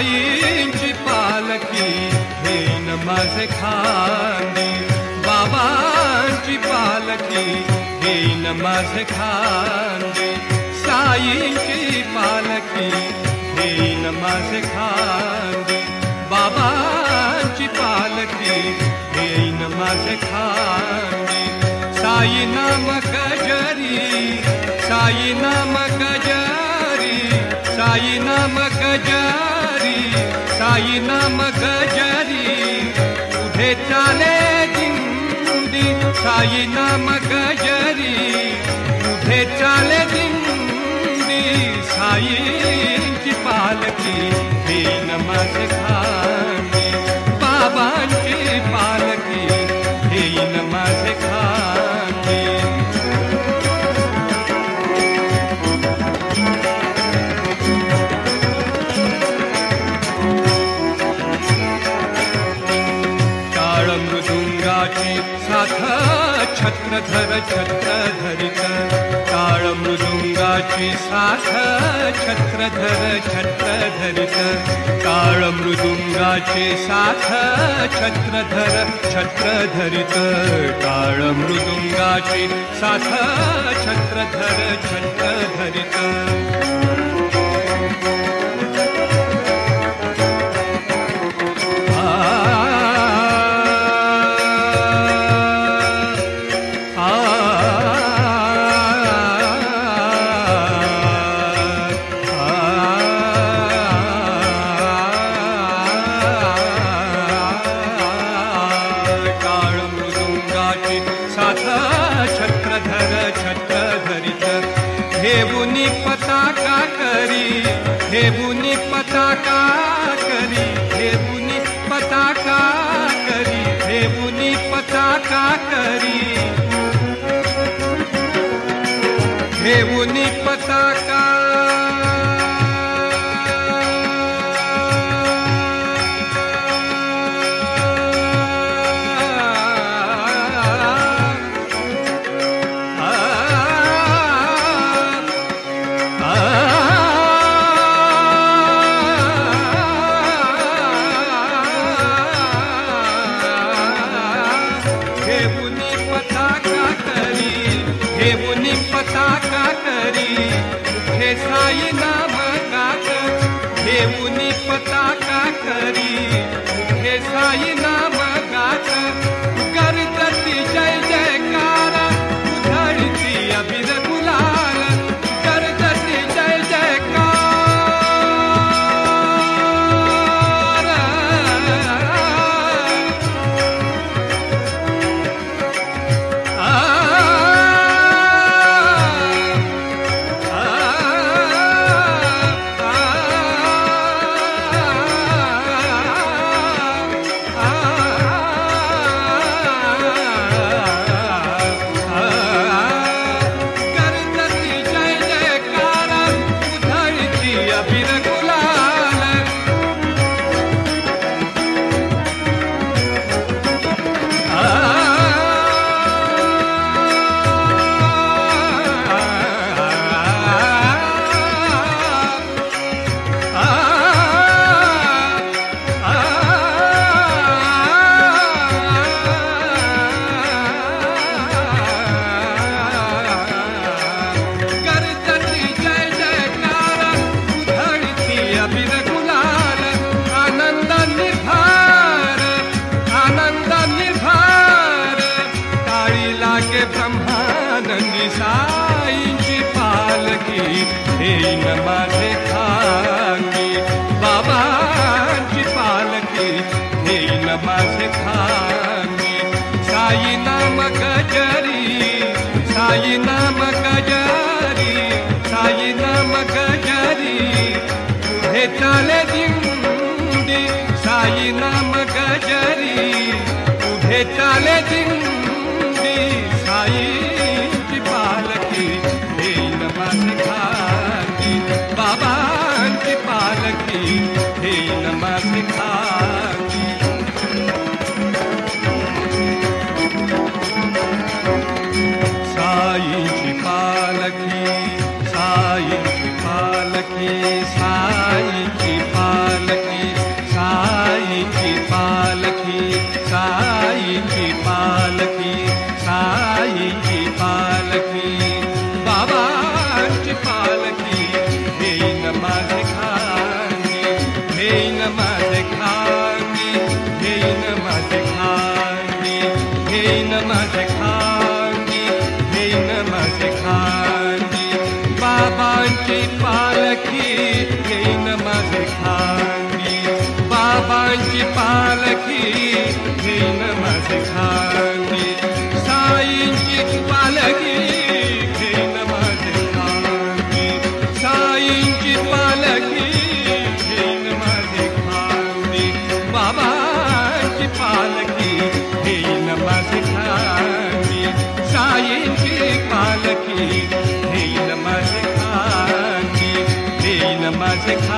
साईंची पालखी घेईन माझे खांदी, बाबांची पालखी घेईन माझे खांदी, साईंची पालखी घेईन माझे खांदी, बाबांची पालखी घेईन माझे खांदी. साई नाम गजरी, साई नाम गजरी, साई नाम गजरी, साई नाम गजरी, पुढे चाले दिंडी, साई नाम गजरी, पुढे चाले दिंडी, साईंची पालखी घेईन माझे खांदी, बाबांची पालखी घेईन माझे खांदी. टाळ मृदुंगाची साथ छत्रधर छत्र धरित, टाळ मृदुंगाची साथ छत्रधर छत्र धरित, टाळ मृदुंगाची साथ छत्रधर छत्र धरित, टाळ मृदुंगाची साथ छत्रधर छत्र धरित. घेऊनी पताका करी, घेऊनी पताका करी, घेऊनी पताका करी, घेऊनी पताका करी, घेऊनी पताका पताका करी, हे साई नाम गात, घेऊनी पताका करी, हे साई नाम गात, करतती जय जयकार, उधळती अबीर गुलाल, करतती जय जयकार. ब्रह्मानंदी साईंची पालखी घेईन माझे खांदी, बाबांची पालखी घेईन माझे खांदी. साई नाम गजरी, साई नाम गजरी, साई नाम गजरी, पुढे चाले दिंडी, साई नाम गजरी, पुढे चाले दिंडी, साईंची पालखी घेईन माझे खांदी, बाबांची पालखी घेईन माझे खांदी. साईंची पालखी, साईंची पालखी, साईंची पालखी, माझे